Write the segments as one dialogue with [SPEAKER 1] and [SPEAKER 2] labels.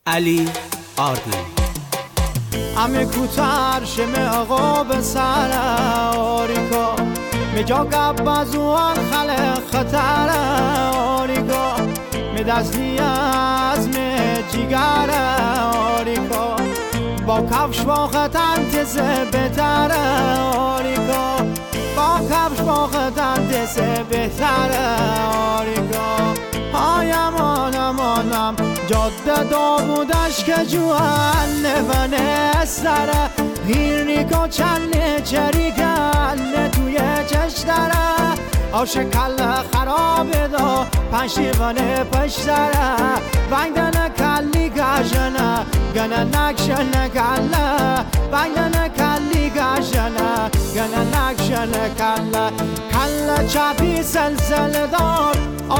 [SPEAKER 1] علی آردی
[SPEAKER 2] همه کوتر شمه آقا به سر آریکا مجا قبضوان خلق خطر آریکا می دستی از می جیگر آریکا با کفش با خطن تزه بهتر آریکا با کفش با خطن تزه بهتر آریکا های امانم جاده داوودش که جوان نفنه سره هیرنیکا چنه چریکن توی چش داره آشکل خرابه دا پنشیوانه پشت داره وندن کلی گشنه گنه نکشنه کله وندن کلی گشنه گنه نکشنه کله چپی سلسله دار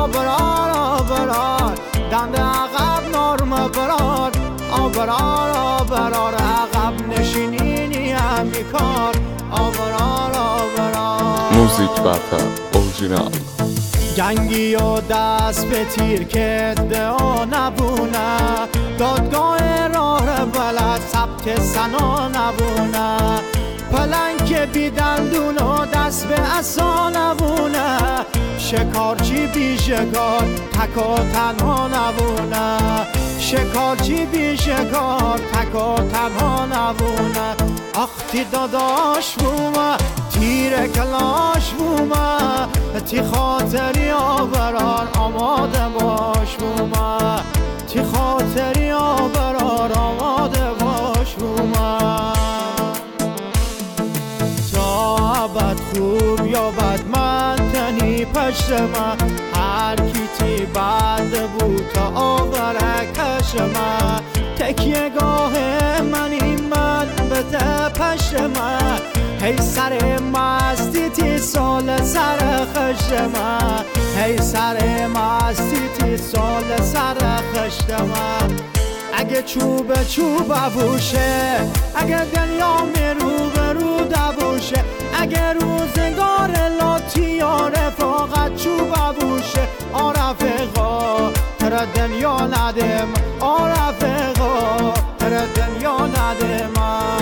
[SPEAKER 2] آبرار دند عقب نرم برار آبرار عقب نشینینی همی کار آبرار
[SPEAKER 3] موزیک برتر اورجینال
[SPEAKER 2] جنگی و دست به تیر که دعا نبونه دادگاه راه بلد ثبت سنا نبونه پلنگ که بی دندون و دست به عصا نبونه شکارچی بی شکار تکا تنها نبونه شکارچی بی شکار تکا تنها نبونه آختی داداش بومه تیر کلاش بومه تی خاطری آبرار آماده باش بومه تی خاطری آبرار آماده باش بومه تا عبد خوب یا بد من تنی پشت من هر کیتی بد بود تا آخر کش من تکیه گاه منی من به پشت من هی سر مستی تی سال سر خشت من هی سر مستی تی سال سر خشت من اگه چوب بوشه اگه دنیا رو به رو دبوشه اگه روزگار لاتی یا رفاقت چوب بوشه آرفقا تر دنیا ندم آرفقا تر دنیا ندم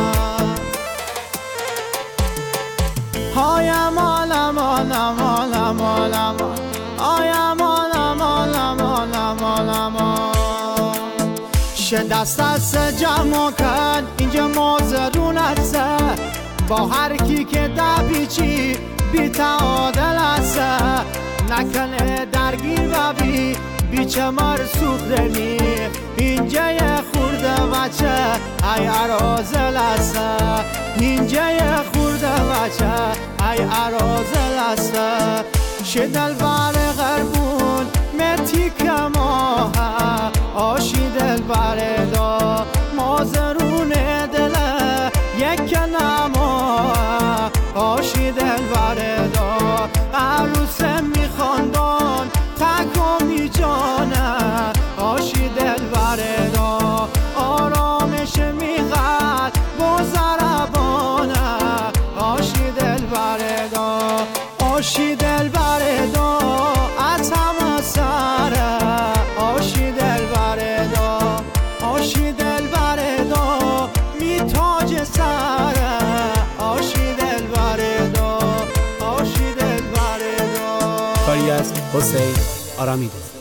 [SPEAKER 2] های امان امان امان امان امان های امان امان امان امان امان شه دست جمع کن اینجا مازرون هست با هر کی که دبیچی بی تعادل هست نکنه درگیر و بیچه مرسوخ دنی اینجا یه خورده بچه ای ارازل هست اینجا یه خورده بچه ای ارازل هست شدل بر غربون متی کماه آشی دل بردا مازرون دله یک نما آشی دل بردا عروس میخواندان تکا می جانه آشی دل بردا آرامش میخواد با زربانه آشی دل بردا آشی دل بردا از همه سره آشی دل بردا آشی دل بردا می تاج سره آشی دل بردا آشی دل بردا
[SPEAKER 1] کاری از حسین آرامیده.